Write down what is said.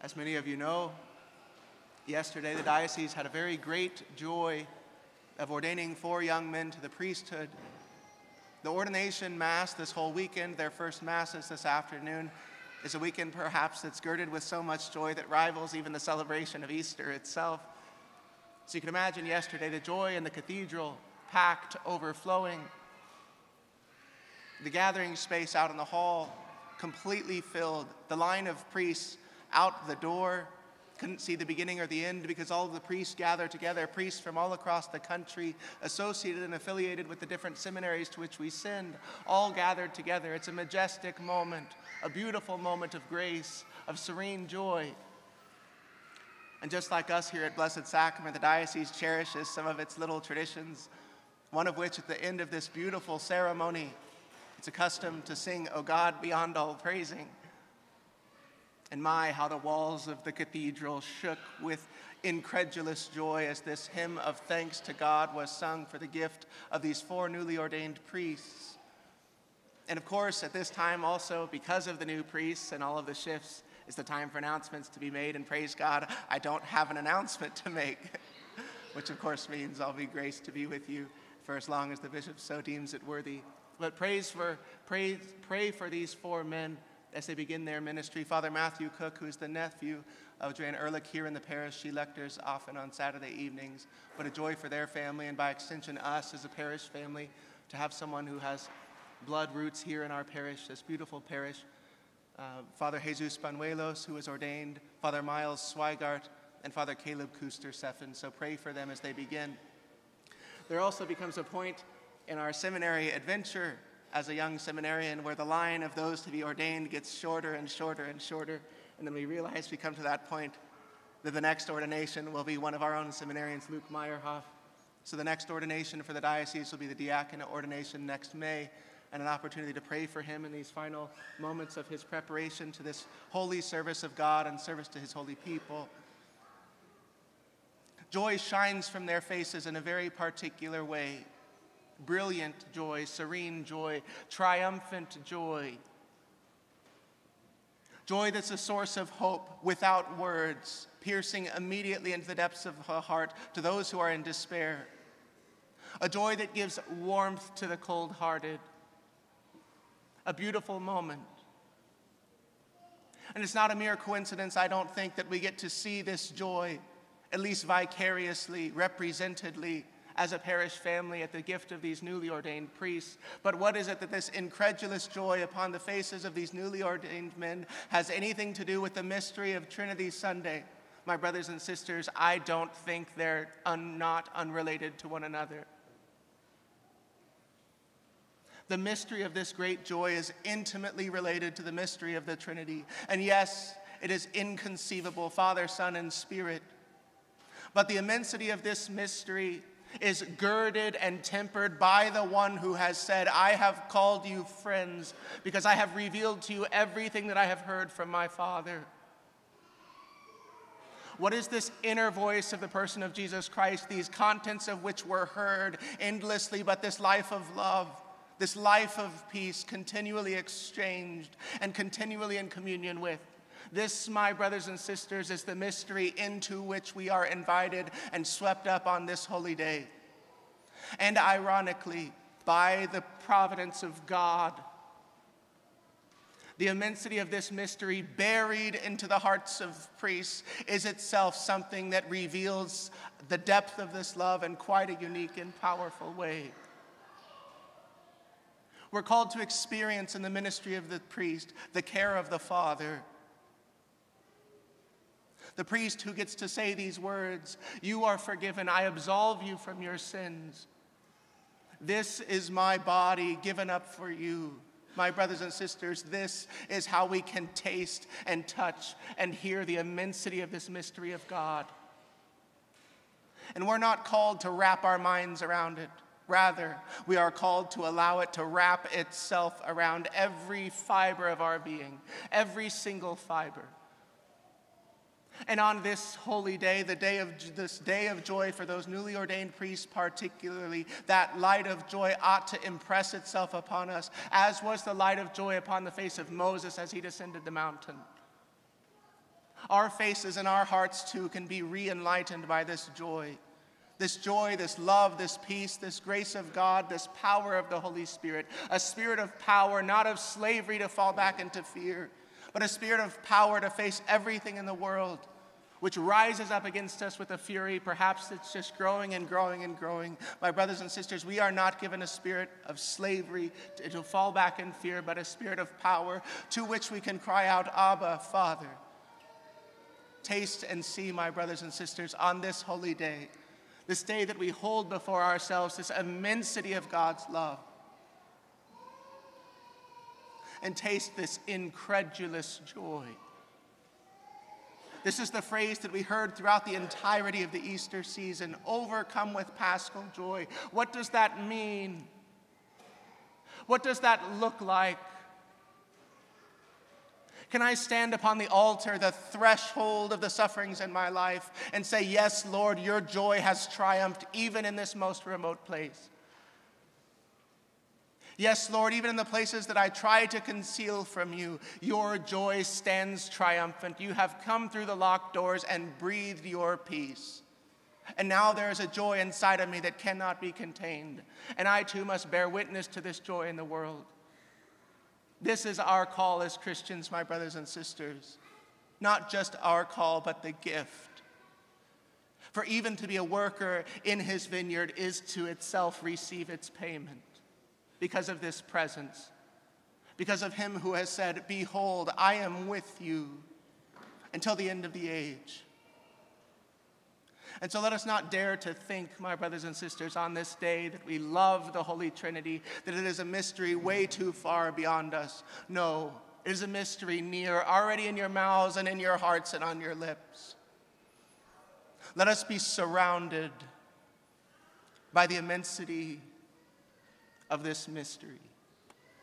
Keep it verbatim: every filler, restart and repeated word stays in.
As many of you know, yesterday the diocese had a very great joy of ordaining four young men to the priesthood. The ordination mass this whole weekend, their first masses this afternoon, is a weekend perhaps that's girded with so much joy that rivals even the celebration of Easter itself. So you can imagine yesterday the joy in the cathedral, packed, overflowing. The gathering space out in the hall, completely filled. The line of priests out the door, couldn't see the beginning or the end because all of the priests gathered together, priests from all across the country, associated and affiliated with the different seminaries to which we send, all gathered together. It's a majestic moment, a beautiful moment of grace, of serene joy. And just like us here at Blessed Sacrament, the diocese cherishes some of its little traditions, one of which at the end of this beautiful ceremony, it's accustomed to sing, "O God, beyond all praising." And my, how the walls of the cathedral shook with incredulous joy as this hymn of thanks to God was sung for the gift of these four newly ordained priests. And of course, at this time also, because of the new priests and all of the shifts, is the time for announcements to be made. And praise God, I don't have an announcement to make, which of course means I'll be graced to be with you for as long as the bishop so deems it worthy. But praise for, pray, pray for these four men as they begin their ministry. Father Matthew Cook, who is the nephew of Joanne Ehrlich here in the parish, she lectures often on Saturday evenings. What a joy for their family, and by extension us as a parish family, to have someone who has blood roots here in our parish, this beautiful parish. Uh, Father Jesus Banuelos, who is ordained, Father Miles Swigart, and Father Caleb Kuster-Seffen. So pray for them as they begin. There also becomes a point in our seminary adventure as a young seminarian where the line of those to be ordained gets shorter and shorter and shorter, and then we realize we come to that point that the next ordination will be one of our own seminarians, Luke Meyerhoff. So the next ordination for the diocese will be the diaconate ordination next May, and an opportunity to pray for him in these final moments of his preparation to this holy service of God and service to his holy people. Joy shines from their faces in a very particular way. Brilliant joy, serene joy, triumphant joy. Joy that's a source of hope without words, piercing immediately into the depths of the heart to those who are in despair. A joy that gives warmth to the cold-hearted. A beautiful moment. And it's not a mere coincidence, I don't think, that we get to see this joy, at least vicariously, representedly, as a parish family at the gift of these newly ordained priests. But what is it that this incredulous joy upon the faces of these newly ordained men has anything to do with the mystery of Trinity Sunday? My brothers and sisters, I don't think they're un- not unrelated to one another. The mystery of this great joy is intimately related to the mystery of the Trinity. And yes, it is inconceivable, Father, Son, and Spirit. But the immensity of this mystery is girded and tempered by the one who has said, I have called you friends because I have revealed to you everything that I have heard from my Father. What is this inner voice of the person of Jesus Christ, these contents of which were heard endlessly, but this life of love, this life of peace continually exchanged and continually in communion with? This, my brothers and sisters, is the mystery into which we are invited and swept up on this holy day. And ironically, by the providence of God, the immensity of this mystery buried into the hearts of priests is itself something that reveals the depth of this love in quite a unique and powerful way. We're called to experience in the ministry of the priest the care of the Father. The priest who gets to say these words, you are forgiven, I absolve you from your sins. This is my body given up for you. My brothers and sisters, this is how we can taste and touch and hear the immensity of this mystery of God. And we're not called to wrap our minds around it. Rather, we are called to allow it to wrap itself around every fiber of our being, every single fiber. And on this holy day, the day of this day of joy for those newly ordained priests particularly, that light of joy ought to impress itself upon us, as was the light of joy upon the face of Moses as he descended the mountain. Our faces and our hearts too can be re-enlightened by this joy. This joy, this love, this peace, this grace of God, this power of the Holy Spirit. A spirit of power, not of slavery to fall back into fear, but a spirit of power to face everything in the world, which rises up against us with a fury. Perhaps it's just growing and growing and growing. My brothers and sisters, we are not given a spirit of slavery to, to fall back in fear, but a spirit of power to which we can cry out, Abba, Father. Taste and see, my brothers and sisters, on this holy day, this day that we hold before ourselves, this immensity of God's love. And taste this incredulous joy. This is the phrase that we heard throughout the entirety of the Easter season, overcome with paschal joy. What does that mean? What does that look like? Can I stand upon the altar, the threshold of the sufferings in my life, and say, yes, Lord, your joy has triumphed even in this most remote place? Yes, Lord, even in the places that I try to conceal from you, your joy stands triumphant. You have come through the locked doors and breathed your peace. And now there is a joy inside of me that cannot be contained. And I too must bear witness to this joy in the world. This is our call as Christians, my brothers and sisters. Not just our call, but the gift. For even to be a worker in his vineyard is to itself receive its payment because of this presence, because of him who has said, behold, I am with you until the end of the age. And so let us not dare to think, my brothers and sisters, on this day that we love the Holy Trinity, that it is a mystery way too far beyond us. No, it is a mystery near, already in your mouths and in your hearts and on your lips. Let us be surrounded by the immensity of this mystery.